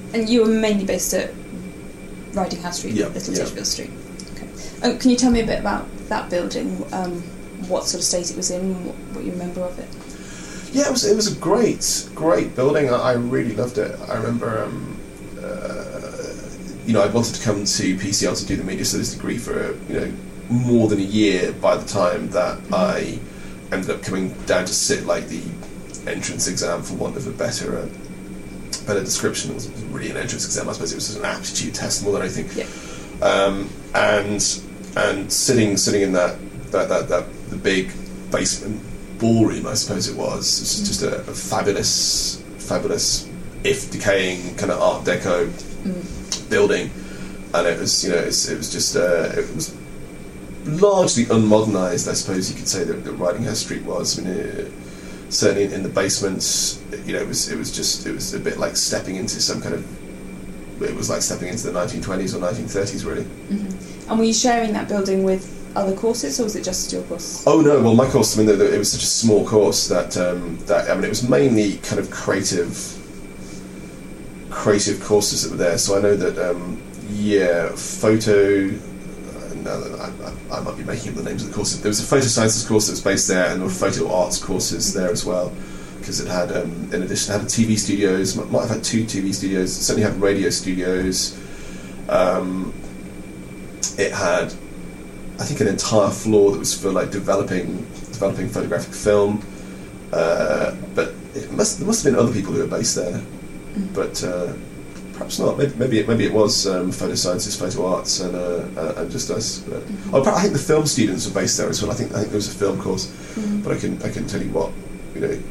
And you were mainly based at Riding House Street, Little Titchfield Street. Okay. Can you tell me a bit about that building? What sort of state it was in? What you remember of it? Yeah, it was a great building. I really loved it. I remember, I wanted to come to PCL to do the media studies degree for more than a year by the time that I ended up coming down to sit like the entrance exam, for want of a better description. It wasn't really an entrance exam, I suppose it was just an aptitude test more than anything. Yeah. And sitting in that the big basement ballroom, I suppose it was just a fabulous, if decaying, kind of Art Deco building, and it was it was largely unmodernised, I suppose you could say that Riding House Street was. I mean, certainly in the basements, it was a bit like stepping into some kind of. It was like stepping into the 1920s or 1930s, really. Mm-hmm. And were you sharing that building with other courses, or was it just your course? Oh no, well my course, I mean, it was such a small course that it was mainly kind of creative courses that were there. So I know that photo. I might be making up the names of the courses. There was a photo sciences course that was based there, and there were photo arts courses there as well, because it had, in addition, it had TV studios. Might have had 2 TV studios. It certainly had radio studios. It had, I think, an entire floor that was for like developing photographic film. But there must have been other people who were based there, but perhaps not. Maybe it was photo sciences, photo arts, and just us. But I think the film students were based there as well. I think there was a film course, but I can tell you what